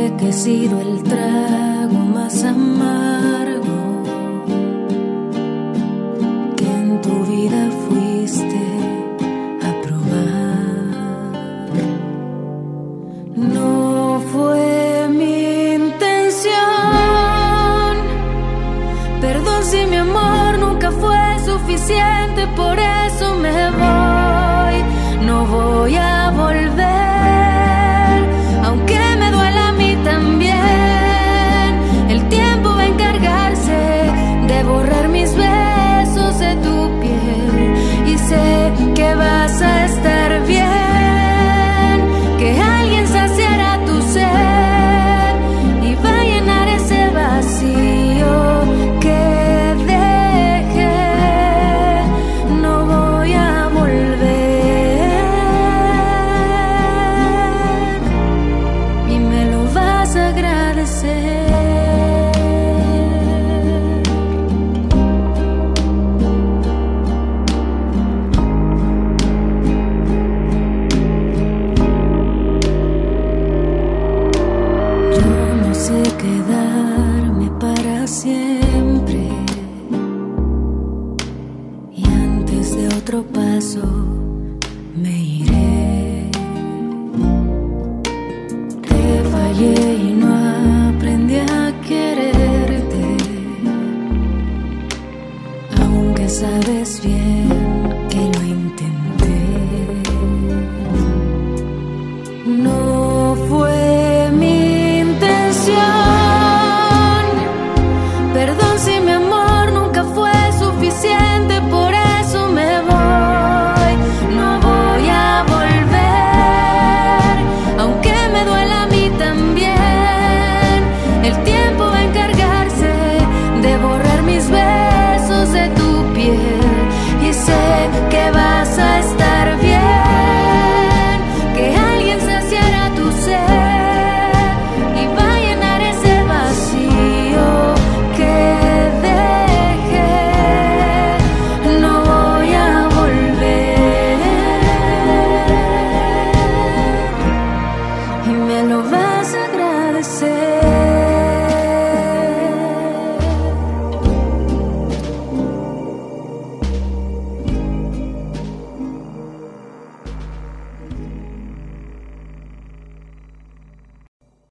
que he sido el trago más amargo que en tu vida fuiste a probar. No fue mi intención, perdón si mi amor nunca fue suficiente, por eso me voy, no voy a volver, aunque me duela a mí también. El tiempo va a encargarse de borrar mis besos de tu piel, y sé que vas a estar bien, que alguien saciará tu sed y va a llenar ese vacío que dejé. No voy a volver y me lo vas a agradecer. Yo no sé quedarme para siempre, y antes de otro paso me iré. Te fallé y no aprendí a quererte, aunque sabes bien que lo intenté. No fue mi intención, perdón si mi amor nunca fue suficiente, por eso me voy, no voy a volver, aunque me duela a mí también. El tiempo va a encargarse de borrar mis besos de tu piel, y sé que vas a estar bien, que alguien saciará tu sed y va a llenar ese vacío que dejé. No voy a volver y me lo vas a agradecer.